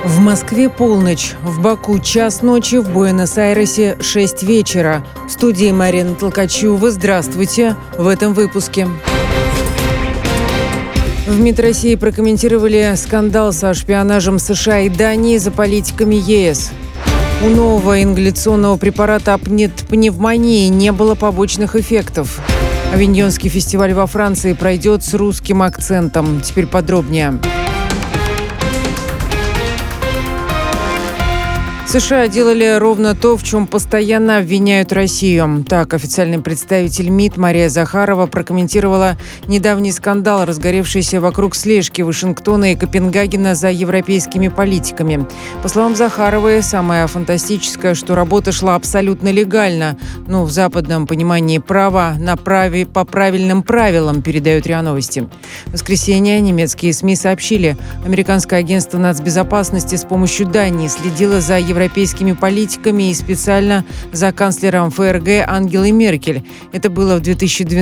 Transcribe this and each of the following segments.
В Москве полночь, в Баку час ночи, в Буэнос-Айресе 6 вечера. В студии Марина Толкачева. Здравствуйте в этом выпуске. В МИД России прокомментировали скандал со шпионажем США и Дании за политиками ЕС. У нового ингаляционного препарата от пневмонии не было побочных эффектов. Авиньонский фестиваль во Франции пройдет с русским акцентом. Теперь подробнее. США делали ровно то, в чем постоянно обвиняют Россию. Так, официальный представитель МИД Мария Захарова прокомментировала недавний скандал, разгоревшийся вокруг слежки Вашингтона и Копенгагена за европейскими политиками. По словам Захаровой, самое фантастическое, что работа шла абсолютно легально. В западном понимании права по правильным правилам, передают РИА Новости. В воскресенье немецкие СМИ сообщили, американское агентство нацбезопасности с помощью Дании следило за европейскими политиками и специально за канцлером ФРГ Ангелой Меркель. Это было в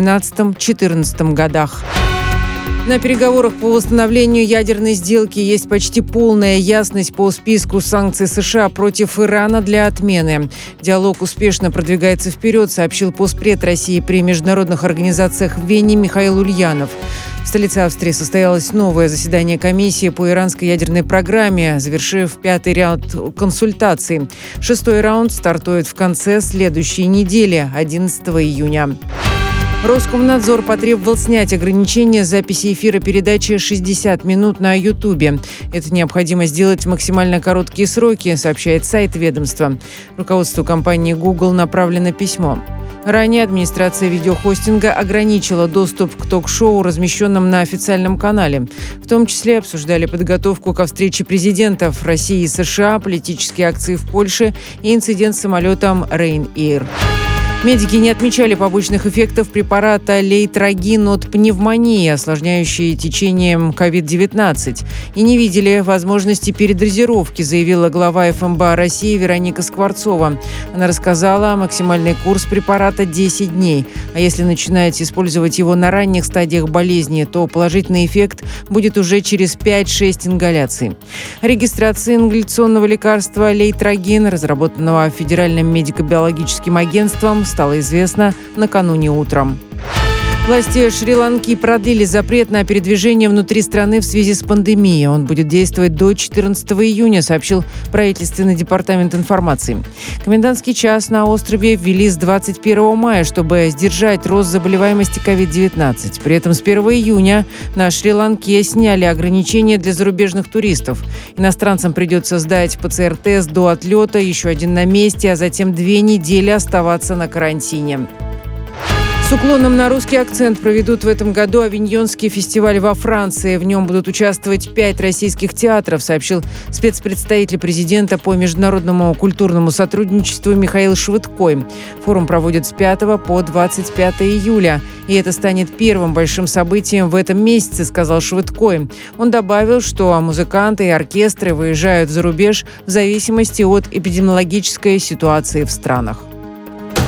2012-2014 годах. На переговорах по восстановлению ядерной сделки есть почти полная ясность по списку санкций США против Ирана для отмены. Диалог успешно продвигается вперед, сообщил постпред России при международных организациях в Вене Михаил Ульянов. В столице Австрии состоялось новое заседание комиссии по иранской ядерной программе, завершив 5-й раунд консультаций. 6-й раунд стартует в конце следующей недели, 11 июня. Роскомнадзор потребовал снять ограничение записи эфира передачи «60 минут» на Ютубе. Это необходимо сделать в максимально короткие сроки, сообщает сайт ведомства. Руководству компании Google направлено письмо. Ранее администрация видеохостинга ограничила доступ к ток-шоу, размещенным на официальном канале. В том числе обсуждали подготовку ко встрече президентов России и США, политические акции в Польше и инцидент с самолетом Ryanair. Медики не отмечали побочных эффектов препарата лейтрогин от пневмонии, осложняющей течением COVID-19, и не видели возможности передозировки, заявила глава ФМБА России Вероника Скворцова. Она рассказала, максимальный курс препарата 10 дней, а если начинать использовать его на ранних стадиях болезни, то положительный эффект будет уже через 5-6 ингаляций. О регистрации ингаляционного лекарства лейтрогин, разработанного Федеральным медико-биологическим агентством, стало известно накануне утром. Власти Шри-Ланки продлили запрет на передвижение внутри страны в связи с пандемией. Он будет действовать до 14 июня, сообщил правительственный департамент информации. Комендантский час на острове ввели с 21 мая, чтобы сдержать рост заболеваемости COVID-19. При этом с 1 июня на Шри-Ланке сняли ограничения для зарубежных туристов. Иностранцам придется сдать ПЦР-тест до отлета, еще один на месте, а затем 2 недели оставаться на карантине. С уклоном на русский акцент проведут в этом году Авиньонский фестиваль во Франции. В нем будут участвовать 5 российских театров, сообщил спецпредставитель президента по международному культурному сотрудничеству Михаил Швыдкой. Форум проводят с 5 по 25 июля. И это станет первым большим событием в этом месяце, сказал Швыдкой. Он добавил, что музыканты и оркестры выезжают за рубеж в зависимости от эпидемиологической ситуации в странах.